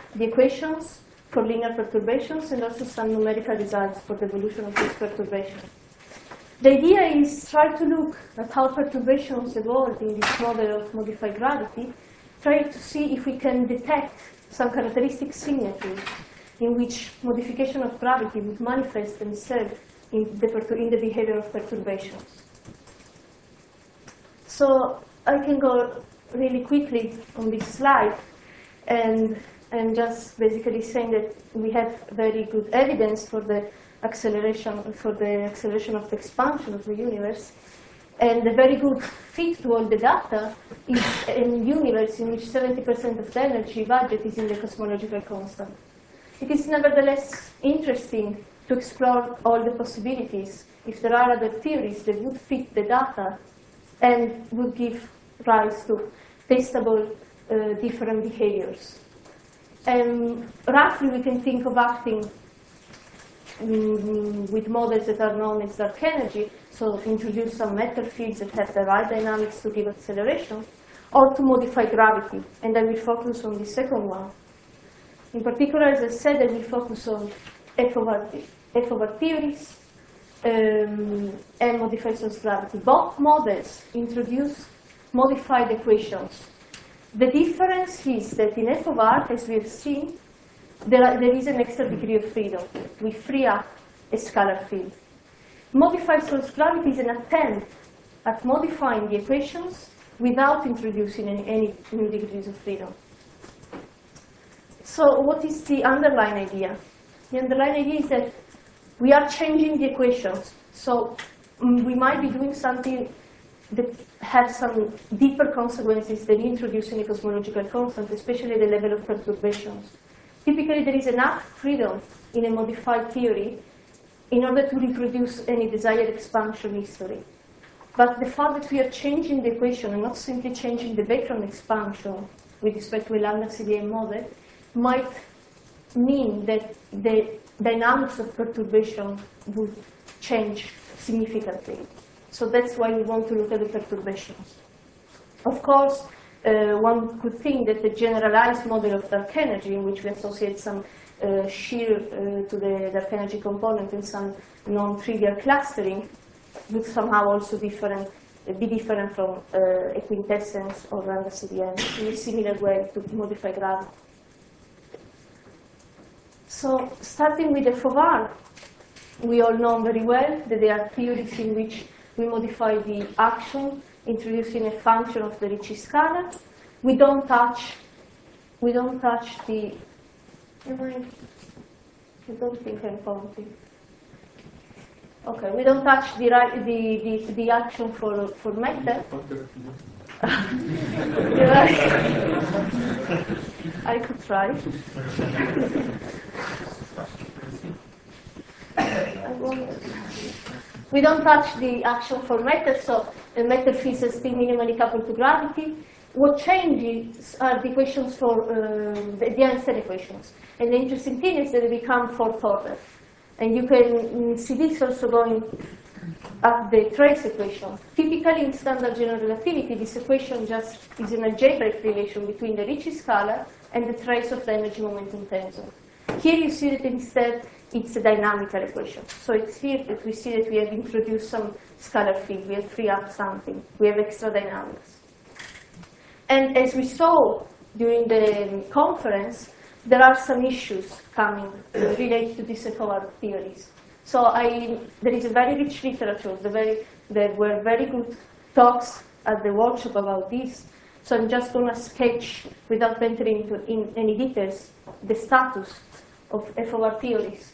the equations for linear perturbations and also some numerical results for the evolution of these perturbations. The idea is try to look at how perturbations evolve in this model of modified gravity, try to see if we can detect some characteristic symmetries in which modification of gravity would manifest themselves in the behavior of perturbations. So I can go really quickly on this slide and just basically saying that we have very good evidence for the acceleration of the expansion of the universe. And a very good fit to all the data is a universe in which 70% of the energy budget is in the cosmological constant. It is nevertheless interesting to explore all the possibilities if there are other theories that would fit the data and would give rise to testable different behaviors. Roughly, we can think of acting with models that are known as dark energy, so introduce some matter fields that have the right dynamics to give acceleration, or to modify gravity, and I will focus on the second one. In particular, as I said, I will focus on F over theories and modifications of gravity. Both models introduce modified equations. The difference is that in F of R, as we have seen, there is an extra degree of freedom. We free up a scalar field. Modified source gravity is an attempt at modifying the equations without introducing any new degrees of freedom. So what is the underlying idea? The underlying idea is that we are changing the equations. So we might be doing something that has some deeper consequences than introducing a cosmological constant, especially at the level of perturbations. Typically, there is enough freedom in a modified theory in order to reproduce any desired expansion history. But the fact that we are changing the equation and not simply changing the background expansion with respect to a lambda CDM model might mean that the dynamics of perturbation would change significantly. So that's why we want to look at the perturbations. Of course, one could think that the generalized model of dark energy, in which we associate some shear to the dark energy component and some non-trivial clustering, would somehow also be different from a quintessence or lambda CDM in a similar way to modify gravity. So starting with F of R, we all know very well that there are theories in which we modify the action, introducing a function of the Ricci scalar. We don't touch the. I don't think I'm counting. Okay, we don't touch the action for matter. I could try. We don't touch the action for matter, so the matter fields are still minimally coupled to gravity. What changes are the equations for the Einstein equations. And the interesting thing is that they become fourth order. And you can see this also going up the trace equation. Typically, in standard general relativity, this equation just is an algebraic relation between the Ricci scalar and the trace of the energy momentum tensor. Here you see that instead it's a dynamical equation. So it's here that we see that we have introduced some scalar field. We have freed up something. We have extra dynamics. And as we saw during the conference, there are some issues coming related to these F of R theories. So there is a very rich literature. There were very good talks at the workshop about this. So I'm just going to sketch, without entering into any details, the status of F of R theories.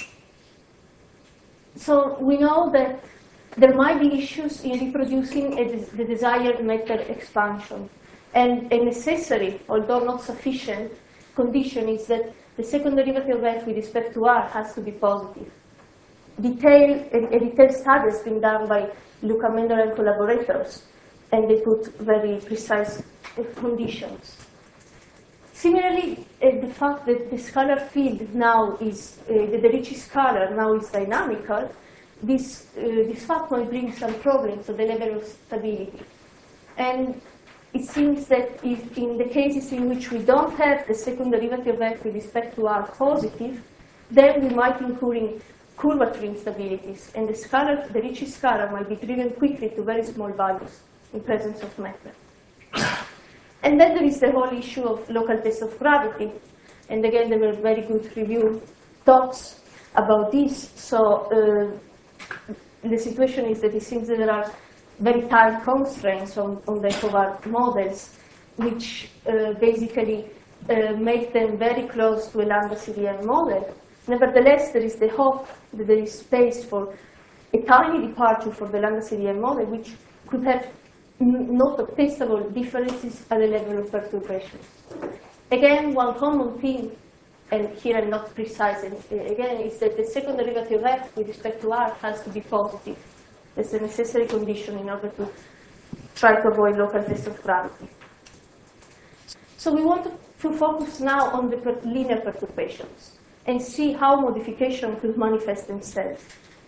So we know that there might be issues in reproducing the desired matter expansion. And a necessary, although not sufficient, condition is that the second derivative of f with respect to r has to be positive. A detailed study has been done by Luca Mendola and collaborators, and they put very precise conditions. Similarly, the fact that the scalar field now is, the Ricci scalar now is dynamical, this fact might bring some problems at the level of stability. And it seems that if in the cases in which we don't have the second derivative f with respect to r positive, then we might incur curvature instabilities, and the Ricci scalar might be driven quickly to very small values in presence of matter. And then there is the whole issue of local test of gravity. And again, there were very good review talks about this. So the situation is that it seems that there are very tight constraints on the FOVAR models, which basically make them very close to a lambda CDM model. Nevertheless, there is the hope that there is space for a tiny departure for the lambda CDM model, which could have not testable differences at the level of perturbations. Again, one common thing, and here I'm not precise again, is that the second derivative f with respect to r has to be positive. That's a necessary condition in order to try to avoid local test of gravity. So we want to focus now on the linear perturbations and see how modification could manifest themselves.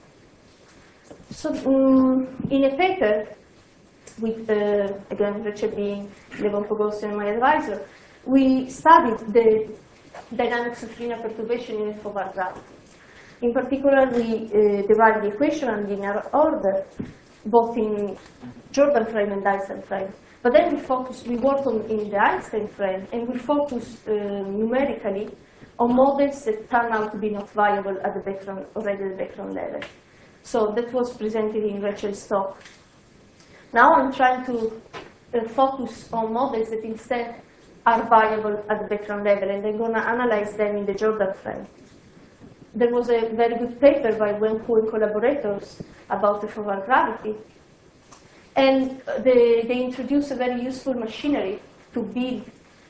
So in a paper with, again, Rachel being Levon Pogosyan and my advisor, we studied the dynamics of linear perturbation in FOVAR gravity. In particular, we derived the equation and linear order, both in Jordan frame and Einstein frame. But then we worked in the Einstein frame, and we focused numerically on models that turn out to be not viable at the background, already at the background level. So that was presented in Rachel's talk. Now I'm trying to focus on models that instead are viable at the background level, and I'm going to analyze them in the Jordan frame. There was a very good paper by Wen-Hu and collaborators about the FOVAR gravity. And they introduced a very useful machinery to build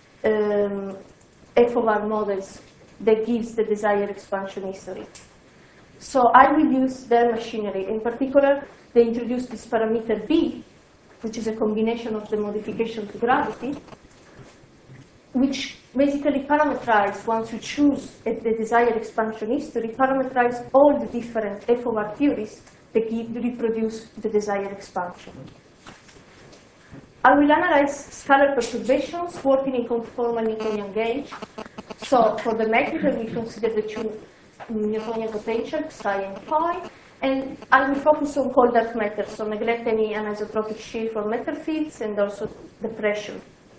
FOVAR models that gives the desired expansion history. So I will use their machinery. In particular, they introduced this parameter B, which is a combination of the modification to gravity, which basically parameterize, once you choose the desired expansion history, parameterize all the different FOVAR theories that reproduce the desired expansion. I will analyze scalar perturbations working in conformal Newtonian gauge. So for the magnitude, we consider the two Newtonian potentials, psi and phi, and I will focus on cold dark matter, so neglect any anisotropic shear for matter fields and also the pressure.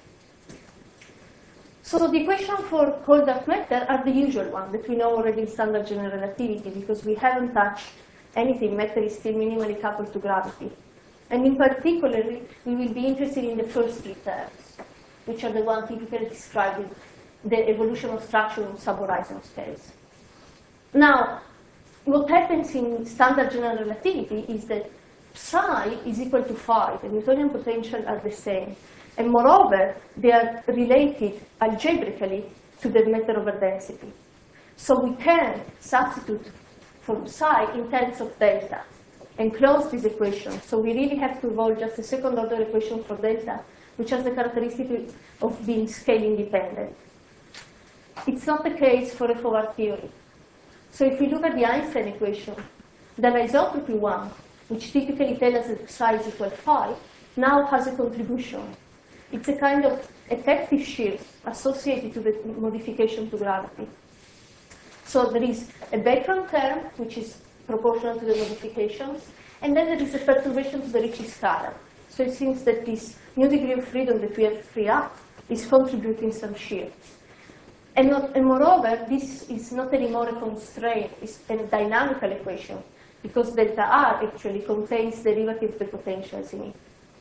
So the equation for cold dark matter are the usual one that we know already in standard general relativity, because we haven't touched anything. Matter is still minimally coupled to gravity. And in particular, we will be interested in the first three terms, which are the ones typically describing the evolution of structure on sub-horizon scales. Now, what happens in standard general relativity is that psi is equal to phi. The Newtonian potentials are the same. And moreover, they are related algebraically to the matter over density. So we can substitute for psi in terms of delta and close this equation. So we really have to evolve just a second order equation for delta, which has the characteristic of being scale independent. It's not the case for a FOVAR theory. So if we look at the Einstein equation, the anisotropy one, which typically tells us that psi is equal to phi, now has a contribution. It's a kind of effective shear associated to the modification to gravity. So there is a background term, which is proportional to the modifications, and then there is a perturbation to the Ricci scalar. So it seems that this new degree of freedom that we have free up is contributing some shear. And moreover, this is not anymore a constraint, it's a dynamical equation, because delta R actually contains derivative of the potentials in it.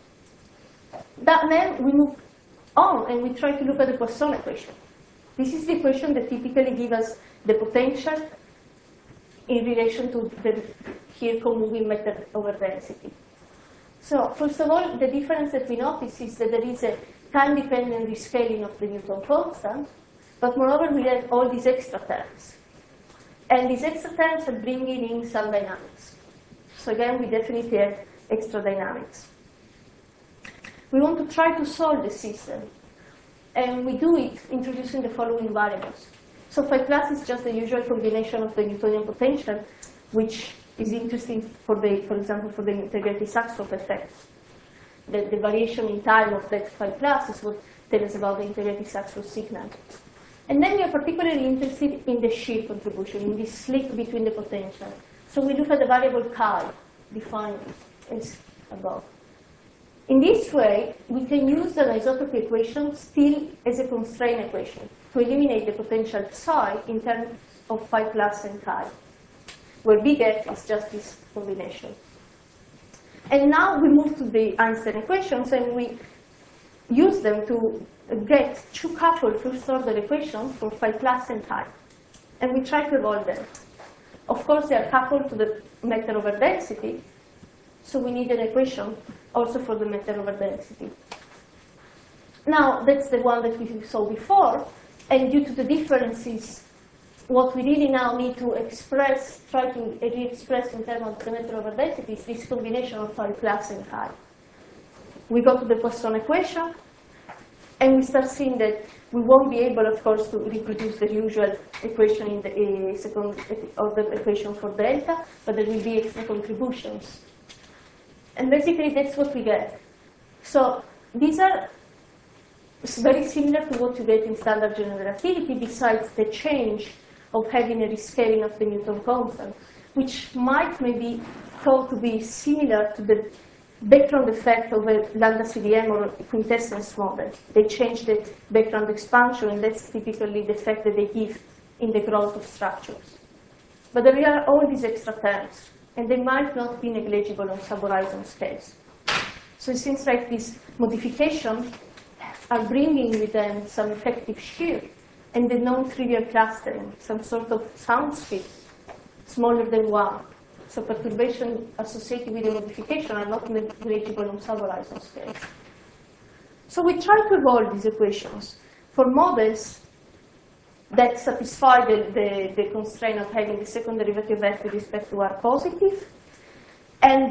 Then we move on and we try to look at the Poisson equation. This is the equation that typically gives us the potential in relation to the here co-moving matter over density. So first of all, the difference that we notice is that there is a time-dependent rescaling of the Newton constant, but moreover, we have all these extra terms. And these extra terms are bringing in some dynamics. So again, we definitely have extra dynamics. We want to try to solve the system. And we do it introducing the following variables. So phi plus is just the usual combination of the Newtonian potential, which is interesting for example, for the integrated Saxtorp effect. the variation in time of that phi plus is what tells us about the integrated structural signal. And then we are particularly interested in the shear contribution, in this slip between the potential. So we look at the variable chi, defined as above. In this way, we can use the isotropy equation still as a constraint equation to eliminate the potential psi in terms of phi plus and chi, where big F is just this combination. And now we move to the Einstein equations, and we use them to get two coupled first-order equations for phi plus and chi. And we try to evolve them. Of course, they are coupled to the matter over density, so we need an equation also for the matter over density. Now, that's the one that we saw before, and due to the differences, what we really now need to express, try to re-express in terms of the matter over density is this combination of phi plus and chi. We go to the Poisson equation, and we start seeing that we won't be able, of course, to reproduce the usual equation in the second order equation for delta, but there will be extra contributions. And basically, that's what we get. So these are very similar to what you get in standard general relativity, besides the change of having a rescaling of the Newton constant, which might maybe thought to be similar to the background effect of a lambda CDM or quintessence model. They change the background expansion, and that's typically the effect that they give in the growth of structures. But there are all these extra terms, and they might not be negligible on sub-horizon scales. So it seems like these modifications are bringing with them some effective shear and the non-trivial clustering, some sort of sound speed smaller than 1. So perturbations associated with the modification are not negligible on sub-horizon scales. So we try to evolve these equations for models that satisfy the constraint of having the second derivative f with respect to r positive, and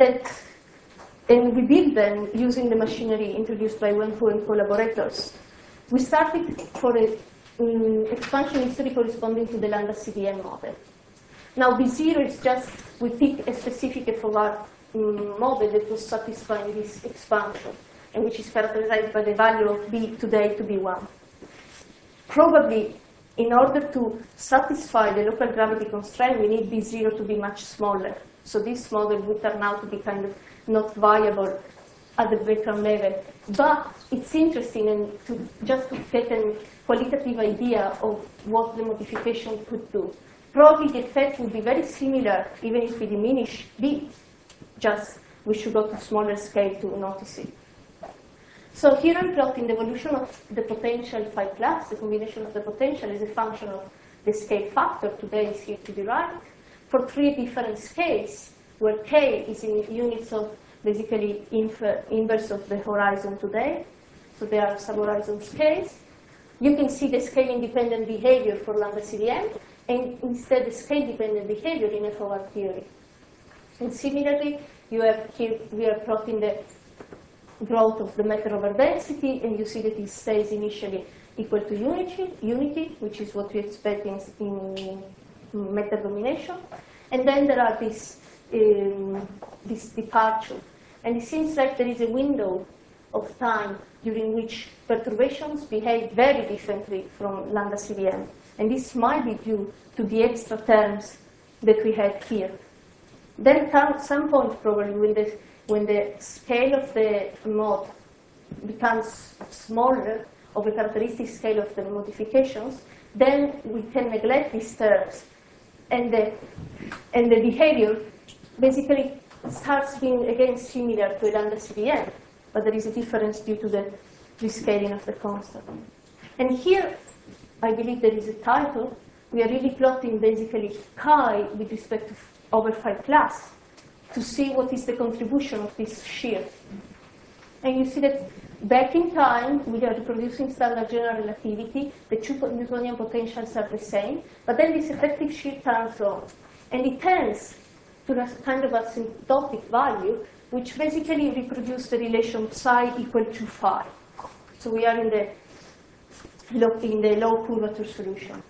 we build them using the machinery introduced by Wen-Hu and collaborators. We started for an expansion history corresponding to the lambda CDM model. Now, B0 is just, we pick a specific FOR model that was satisfying this expansion, and which is characterized by the value of B today to be 1. Probably, in order to satisfy the local gravity constraint, we need B0 to be much smaller. So this model would turn out to be kind of not viable at the background level. But it's interesting, and just to get a qualitative idea of what the modification could do. Probably the effect would be very similar, even if we diminish B. Just we should go to smaller scale to notice it. So here I'm plotting the evolution of the potential phi plus, the combination of the potential as a function of the scale factor. Today is here to the right, for 3 different scales, where k is in units of basically inverse of the horizon today. So they are sub-horizon scales. You can see the scale-independent behavior for lambda CDM, and instead the scale-dependent behavior in FOR theory. And similarly, you have here, we are plotting the growth of the matter over density, and you see that it stays initially equal to unity, which is what we expect in matter domination. And then there are this departure. And it seems like there is a window of time during which perturbations behave very differently from lambda CDM. And this might be due to the extra terms that we have here. Then at some point, probably, when the scale of the mod becomes smaller, of the characteristic scale of the modifications, then we can neglect these terms. And the behavior basically starts being, again, similar to a lambda CDM, but there is a difference due to the rescaling of the constant. And here, I believe there is a title. We are really plotting basically chi with respect to over phi plus to see what is the contribution of this shear. And you see that back in time, we are reproducing standard general relativity. The 2 Newtonian potentials are the same, but then this effective shear turns on. And it tends to a kind of asymptotic value, which basically reproduces the relation psi equal to phi. So we are in the low curvature solution.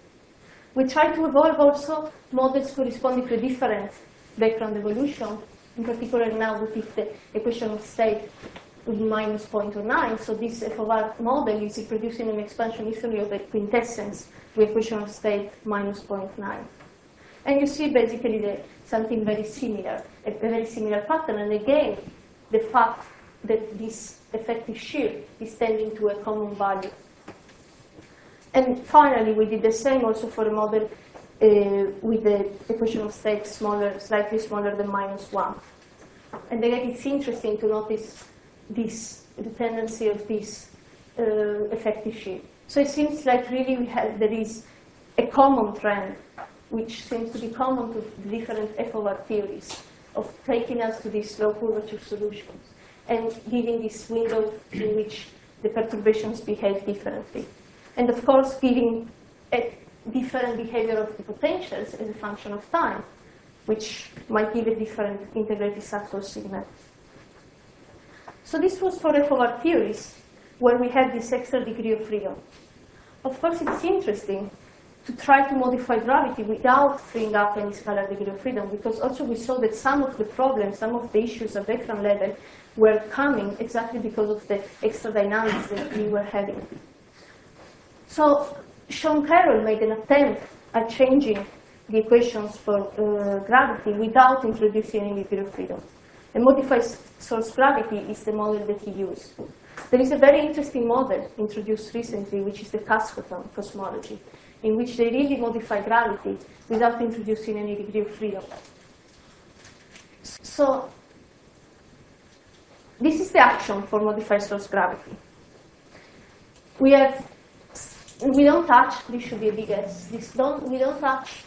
We try to evolve also models corresponding to a different background evolution. In particular, now we pick the equation of state with minus 0.09. So this f of r model is reproducing an expansion history of the quintessence with equation of state minus 0.9. And you see basically something very similar, a very similar pattern. And again, the fact that this effective shear is tending to a common value. And finally, we did the same also for a model with the equation of state smaller, slightly smaller than minus 1. And again, it's interesting to notice the tendency of this effective shear. So it seems like really there is a common trend, which seems to be common to the different f of r theories, of taking us to these low curvature solutions and giving this window in which the perturbations behave differently. And of course, giving a different behavior of the potentials as a function of time, which might give a different integrated Saxon signal. So this was for f of r theories, where we had this extra degree of freedom. Of course, it's interesting to try to modify gravity without freeing up any scalar degree of freedom, because also we saw that some of the problems, some of the issues at Vectran level were coming exactly because of the extra dynamics that we were having. So Sean Carroll made an attempt at changing the equations for gravity without introducing any degree of freedom. A modified source gravity is the model that he used. There is a very interesting model introduced recently, which is the Cascotton cosmology, in which they really modify gravity without introducing any degree of freedom. So this is the action for modified source gravity. We don't touch, this should be a big S, we don't touch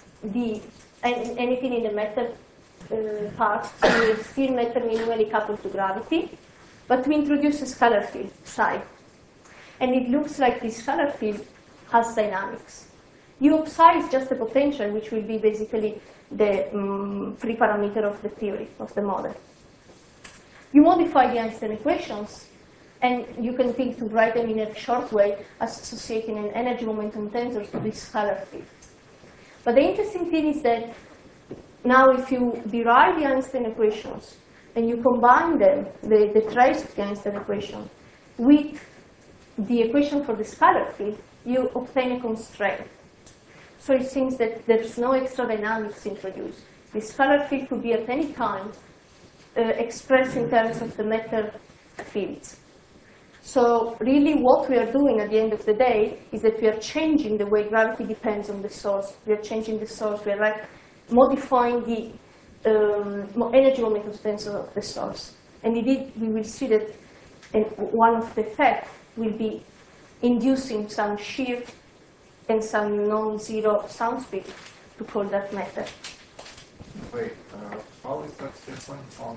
anything in the matter part, so we still matter minimally coupled to gravity, but we introduce a scalar field, psi. And it looks like this scalar field has dynamics. U of psi is just a potential, which will be basically the free parameter of the theory, of the model. You modify the Einstein equations, and you can think to write them in a short way as associating an energy momentum tensor to this scalar field. But the interesting thing is that now if you derive the Einstein equations and you combine them, the trace of the Einstein equation, with the equation for the scalar field, you obtain a constraint. So it seems that there's no extra dynamics introduced. The scalar field could be at any time expressed in terms of the matter fields. So really what we are doing at the end of the day is that we are changing the way gravity depends on the source. We are changing the source. We are like modifying the energy momentum tensor of the source. And indeed, we will see that one of the effects will be inducing some shear and some non-zero sound speed to call that method. Wait, how is that different from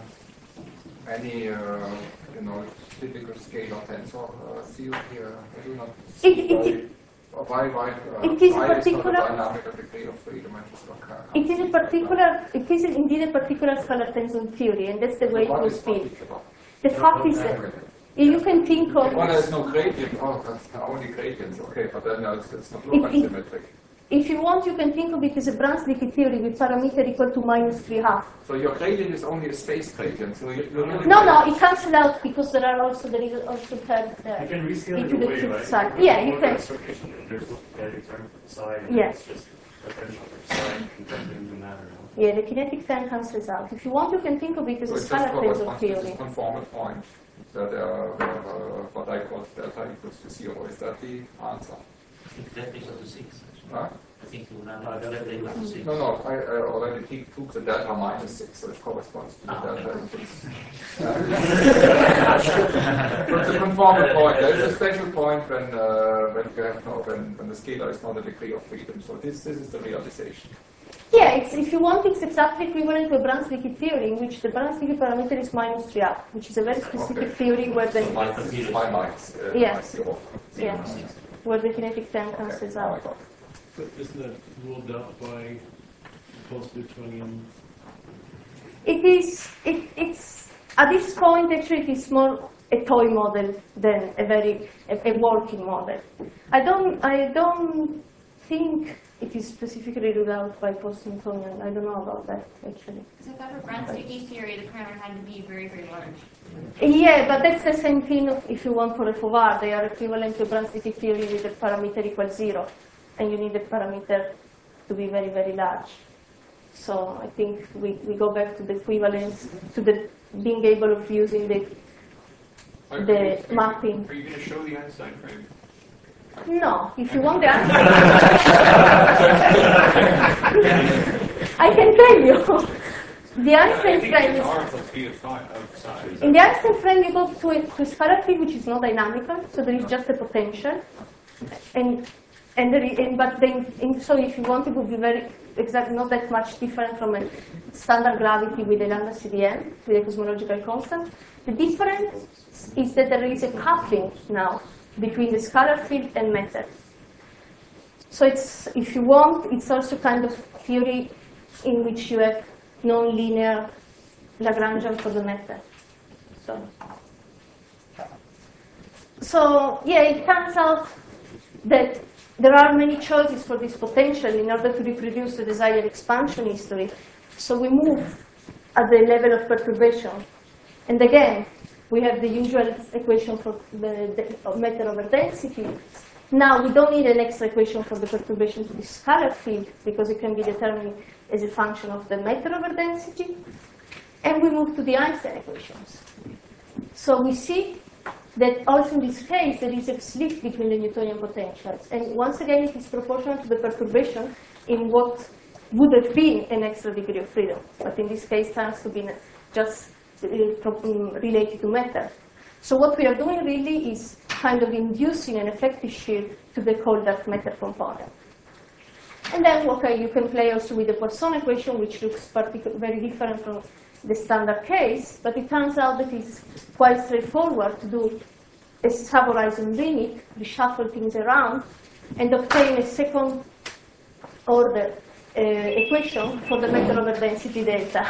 any typical scalar tensor theory? I do not see why it is a not particular a dynamical degree of freedom. It is indeed a particular scalar tensor theory, and that's the way it was built. The fact is that you can think of. Well, there's no gradient. Oh, that's only gradients. Okay, but then it's not Lorenz symmetric. If you want, you can think of it as a Brans-Dicke theory with parameter equal to minus 3/2. So your gradient is only a space gradient. So you're really No, it cancels out because there is also term there. You can rescale into it the away, cube right? side. Yeah, you can. There's no kinetic term for the side. And Yes. It's just potential for side converted into matter. No? Yeah, the kinetic term cancels out. If you want, you can think of it as a So it just scalar tensor corresponds to theory. this conformal point that what I call delta equals to 0. Is that the answer? I think delta equal to 6. Huh? I think you will have delta equal to 6. No, I already took the delta minus 6, so it corresponds to the delta equals. So it's a conformal point. There is a special point when the scalar is not a degree of freedom. So this is the realization. Yeah, if you want, it's exactly equivalent to a Brans-Dicke theory, in which the Brans-Dicke parameter is minus 3/2, which is a very specific theory where the Minus Yes. 0. where the kinetic term cancels Now I out. got it. But isn't that ruled out by post-Newtonian? It's at this point actually it is more a toy model than a working model. I don't think it is specifically ruled out by post-Newtonian. I don't know about that, actually. Because I thought for Brand-Sticky theory, the parameter had to be very, very large. Yeah, but that's the same thing if you want for a Fovard. They are equivalent to Brand-Sticky theory with the parameter equals 0. And you need the parameter to be very, very large. So I think we go back to the equivalence, to the being able of using the mapping. Are you going to show the Einstein frame? No, if you want the answer, I can tell you. The Einstein frame is, in the Einstein frame you go to a scalar field which is not dynamical, so there is just a potential, so if you want it would be very exactly not that much different from a standard gravity with a lambda CDM with a cosmological constant. The difference is that there is a coupling now between the scalar field and matter. So it's, if you want, it's also kind of theory in which you have non-linear Lagrangian for the matter. So yeah, it turns out that there are many choices for this potential in order to reproduce the desired expansion history. So we move at the level of perturbation. And again, we have the usual equation for the matter over density. Now, we don't need an extra equation for the perturbation to the scalar field, because it can be determined as a function of the matter over density. And we move to the Einstein equations. So we see that also in this case, there is a slip between the Newtonian potentials. And once again, it is proportional to the perturbation in what would have been an extra degree of freedom. But in this case, turns to be just related to matter. So what we are doing really is kind of inducing an effective shield to the cold dark matter component. And then, okay, you can play also with the Poisson equation, which looks very different from the standard case, but it turns out that it's quite straightforward to do a sub-horizon limit, reshuffle things around, and obtain a second order equation for the matter over density delta.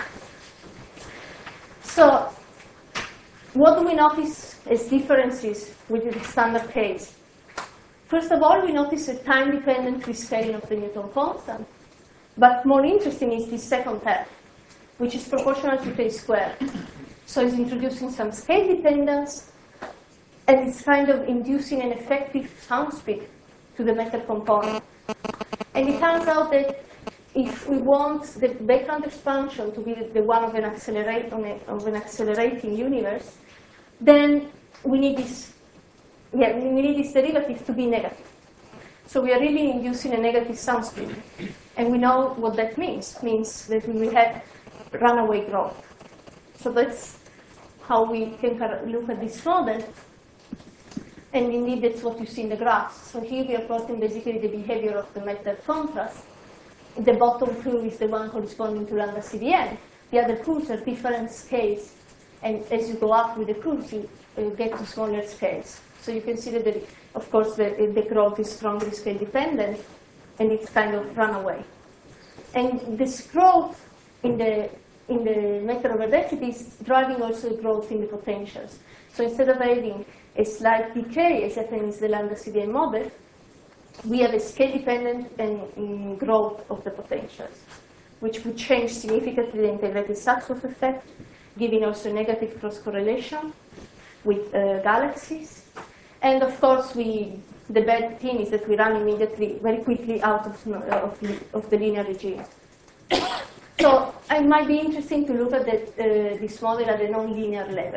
So what do we notice as differences with the standard case? First of all, we notice a time-dependent rescaling of the Newton constant. But more interesting is this second term, which is proportional to k squared. So it's introducing some scale dependence, and it's kind of inducing an effective sound speed to the matter component. And it turns out that if we want the background expansion to be the one of an accelerating universe, then we need this derivative to be negative. So we are really inducing a negative sound speed. And we know what that means. It means that we will have runaway growth. So that's how we can look at this model. And indeed, that's what you see in the graphs. So here we are plotting basically the behavior of the matter contrast. The bottom curve is the one corresponding to lambda CDM. The other curves are different scales. And as you go up with the curves, you get to smaller scales. So you can see that, of course, the growth is strongly scale dependent, and it's kind of runaway. And this growth in the matter over density is driving also growth in the potentials. So instead of having a slight decay, as happens in the lambda CDM model, we have a scale-dependent and growth of the potentials, which would change significantly the integrated Saxoff effect, giving also negative cross-correlation with galaxies. And of course, the bad thing is that we run immediately, very quickly out of the linear regime. So it might be interesting to look at this model at a non-linear level.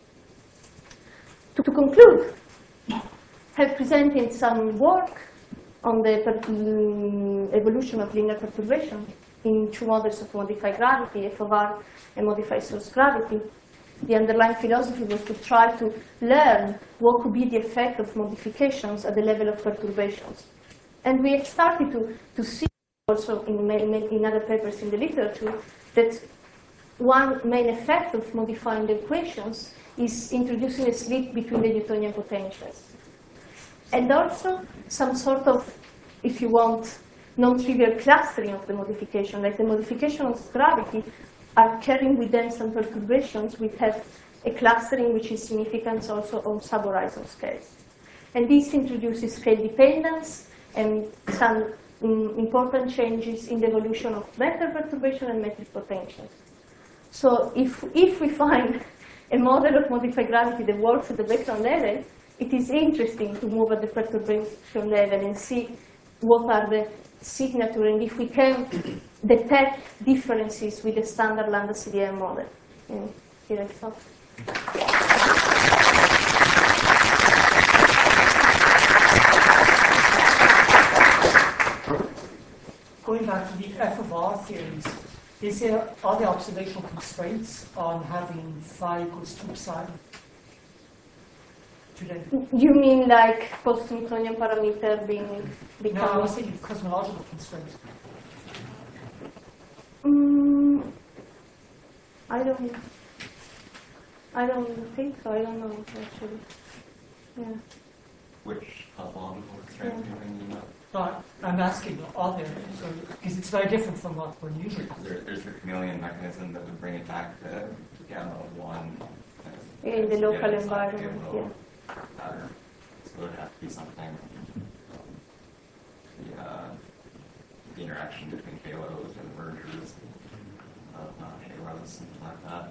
To conclude, I have presented some work on the evolution of linear perturbation in two models of modified gravity, FOVR and modified source gravity. The underlying philosophy was to try to learn what could be the effect of modifications at the level of perturbations. And we have started to see also in other papers in the literature that one main effect of modifying the equations is introducing a slip between the Newtonian potentials. And also some sort of, if you want, non-trivial clustering of the modification, like the modification of gravity are carrying with them some perturbations which have a clustering which is significant also on sub-horizon scales. And this introduces scale dependence and some important changes in the evolution of matter perturbation and metric potentials. So if we find a model of modified gravity that works at the background level, it is interesting to move at the perturbation level and see what are the signatures and if we can detect differences with the standard lambda CDM model. And here I stop. Going back to the F of R theories, are there observational constraints on having phi equals 2 psi today? You mean like post-Newtonian parameter being No, I was thinking cosmological constraints. I don't think so. I don't know actually. Yeah. Which cosmological constraints do you think about? I'm asking, are there? Because it's very different from what we're usually. There's the chameleon mechanism that would bring it back to gamma of 1. In the local it's not environment, able, yeah. So it would have to be something. The interaction between halos and mergers of halos, something like that.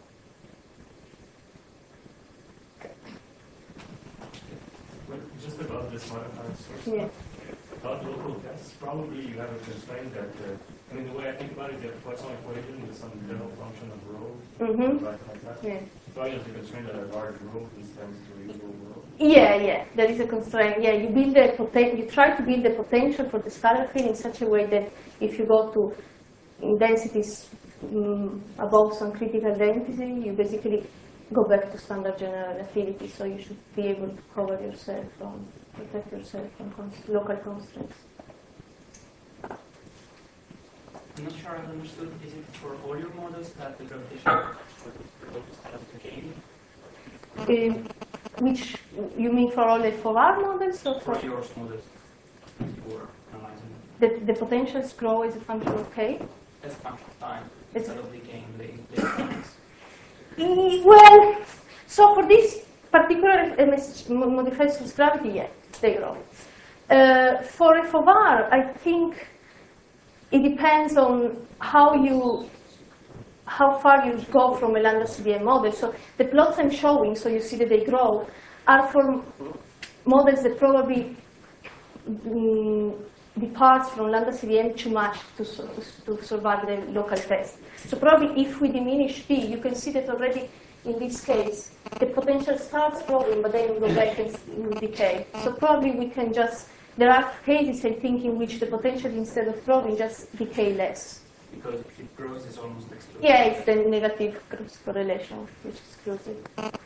Well, just about this modified source. Yeah. About local tests, probably you have a constraint that, I mean, the way I think about it is you have a Poisson equation with some general function of rho, right, like that. Yeah. Probably there's a constraint that a large rho tends to equal rho. Yeah, there is a constraint. Yeah, you build you try to build the potential for the scalar field in such a way that if you go to densities above some critical density, you basically go back to standard general relativity. So you should be able to cover yourself protect yourself from local constraints. I'm not sure I understood. Is it for all your models that the gravitational is which you mean for all FOR models or for your models for analyzing the potentials grow as a function of k? as a function of time instead of decaying the times? Well, so for this particular modified source gravity, yeah, they grow. For FOR, I think it depends on how far you go from a lambda CDM model. So the plots I'm showing, so you see that they grow, are for models that probably departs from lambda CDM too much to survive the local test. So probably if we diminish P, you can see that already in this case, the potential starts growing, but then we go back and decay. So probably we can just, there are cases, I think, in which the potential, instead of growing, just decay less. Because if it grows, it's almost exclusive. Yeah, it's the negative cross correlation, which is exclusive.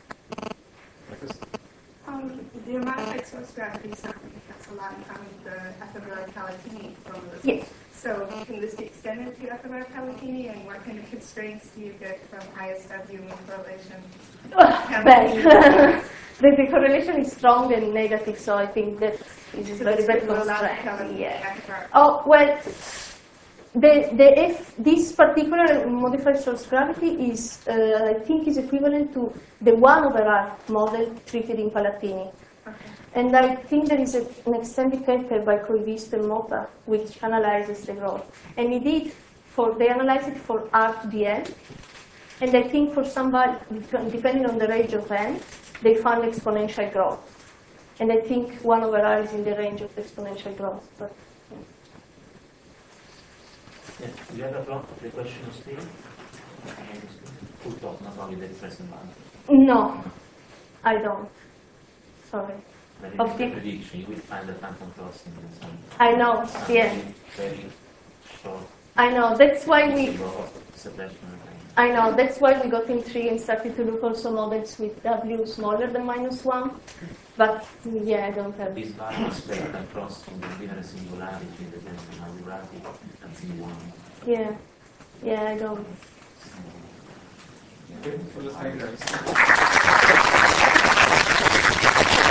The modified source gravity something that's a lot in common with the Efemer-Palatini formula. Yes. So can this be extended to Efemer-Palatini, and what kind of constraints do you get from ISW mean correlation? Bad. The correlation is strong and negative, so I think that is So very, this very will allow constrained. Yeah. Efemer. Oh, well, this particular modified source gravity is, I think, is equivalent to the 1/R model treated in Palatini. Okay. And I think there is an extended paper by Koivisto and Mota which analyzes the growth. And they analyze it for R to the n. And I think for some value, depending on the range of n, they found exponential growth. And I think 1/R is in the range of exponential growth. But, Yeah. Do you have a plot of the question of speed? Full plot, not only the present one. no, I don't. Sorry. But in Of the the- prediction, you will find the phantom crossing in some. I know, some yeah. Very short. I know. That's why we. Suppression. I know. That's why we got in 3 and started to look also models with W smaller than -1. But yeah, I don't have. These values can cross from the linear singularity, the dimensional gravity, and C1. Yeah, I don't. Okay, so let's hang there.